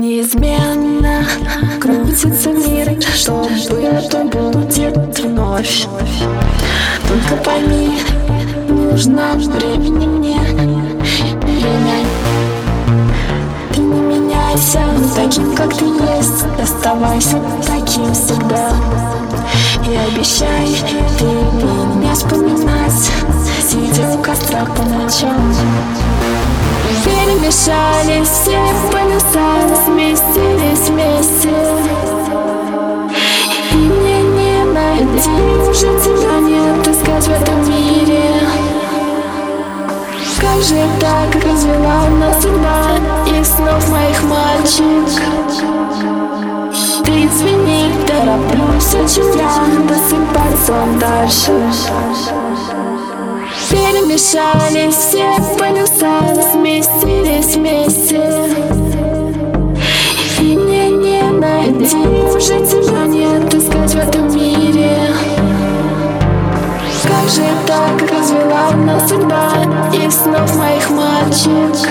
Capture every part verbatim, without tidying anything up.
Неизменно крутится мир, что было, то будет вновь. Только пойми, нужно времени мне, время. Ты не меняйся, таким, как ты есть, оставайся таким всегда. И обещай, ты меня вспоминать, сидя у костра по ночам. Перемешались все полюса, сместились вместе. И мне не найти, уже тебя нет, искать в этом мире. Как же так развела нас судьба из снов моих мальчик? Ты извини, тороплюсь, очень я досыпать сон дальше. Перемешались все полюса, сместились вместе. И мне не найти, уже тебя нет, искать в этом мире. Как же так развела нас судьба из снов моих мальчик?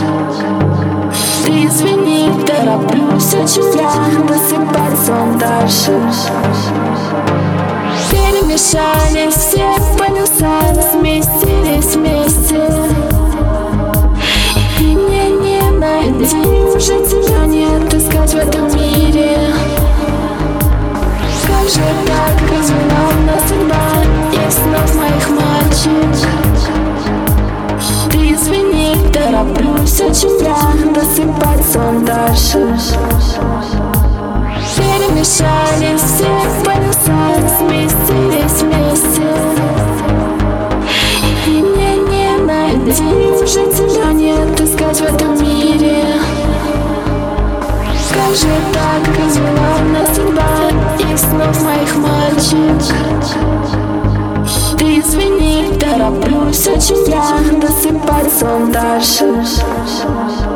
Ты извини, тороплюсь, очень я досыпать сон дальше. Перемешались все полюса, сместились вместе. И мне не найти, уже тебя нет, искать в этом мире. Как же так развела нас судьба из снов моих мальчик? Ты извини, тороплюсь, очень я досыпать сон дальше. Перемешались все полюса, сместились вместе. И мне не найти, уже тебя нет, искать в этом мире. Как же так развела нас судьба из снов моих мальчик? Ты извини, тороплюсь, очень я досыпать сон дальше.